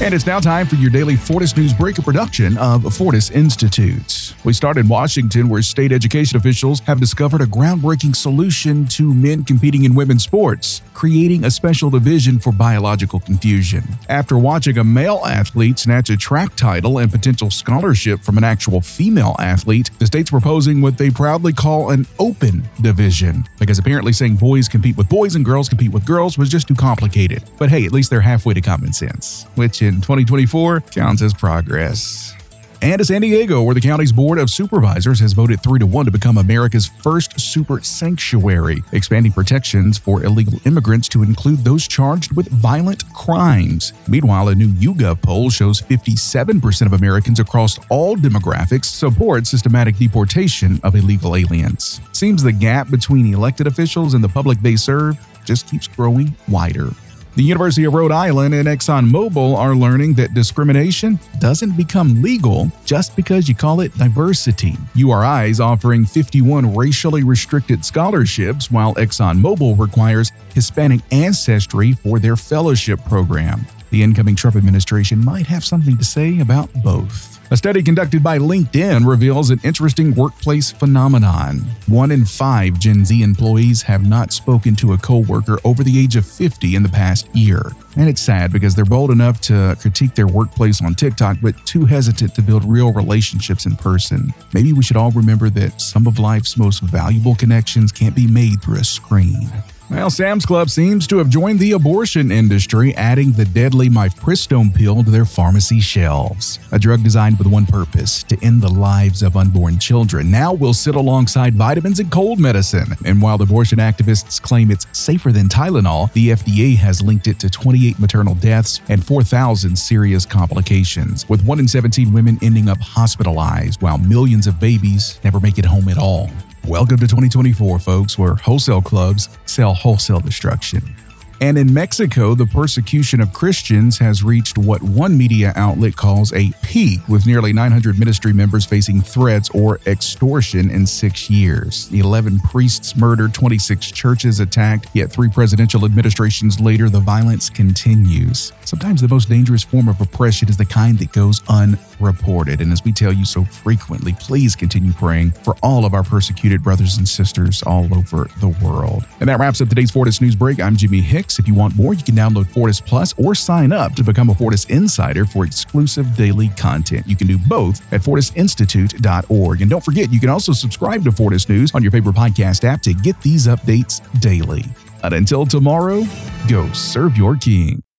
And it's now time for your daily Fortis News Break, a production of Fortis Institute. We start in Washington, where state education officials have discovered a groundbreaking solution to men competing in women's sports, creating a special division for biological confusion. After watching a male athlete snatch a track title and potential scholarship from an actual female athlete, the state's proposing what they proudly call an open division, because apparently saying boys compete with boys and girls compete with girls was just too complicated. But hey, at least they're halfway to common sense, which in 2024 counts as progress. And to San Diego, where the county's Board of Supervisors has voted 3-1 to become America's first super sanctuary, expanding protections for illegal immigrants to include those charged with violent crimes. Meanwhile, a new YouGov poll shows 57% of Americans across all demographics support systematic deportation of illegal aliens. Seems the gap between elected officials and the public they serve just keeps growing wider. The University of Rhode Island and ExxonMobil are learning that discrimination doesn't become legal just because you call it diversity. URI is offering 51 racially restricted scholarships, while ExxonMobil requires Hispanic ancestry for their fellowship program. The incoming Trump administration might have something to say about both. A study conducted by LinkedIn reveals an interesting workplace phenomenon. 1 in 5 Gen Z employees have not spoken to a coworker over the age of 50 in the past year. And it's sad because they're bold enough to critique their workplace on TikTok, but too hesitant to build real relationships in person. Maybe we should all remember that some of life's most valuable connections can't be made through a screen. Well, Sam's Club seems to have joined the abortion industry, adding the deadly mifepristone pill to their pharmacy shelves. A drug designed with one purpose: to end the lives of unborn children. Now will sit alongside vitamins and cold medicine. And while abortion activists claim it's safer than Tylenol, the FDA has linked it to 28 maternal deaths and 4,000 serious complications, with 1 in 17 women ending up hospitalized, while millions of babies never make it home at all. Welcome to 2024, folks, where wholesale clubs sell wholesale destruction. And in Mexico, the persecution of Christians has reached what one media outlet calls a peak, with nearly 900 ministry members facing threats or extortion in 6 years. 11 priests murdered, 26 churches attacked, yet 3 presidential administrations later, the violence continues. Sometimes the most dangerous form of oppression is the kind that goes unreported. And as we tell you so frequently, please continue praying for all of our persecuted brothers and sisters all over the world. And that wraps up today's Fortis News Break. I'm Jimmy Hicks. If you want more, you can download Fortis Plus or sign up to become a Fortis Insider for exclusive daily content. You can do both at fortisinstitute.org. And don't forget, you can also subscribe to Fortis News on your favorite podcast app to get these updates daily. And until tomorrow, go serve your king.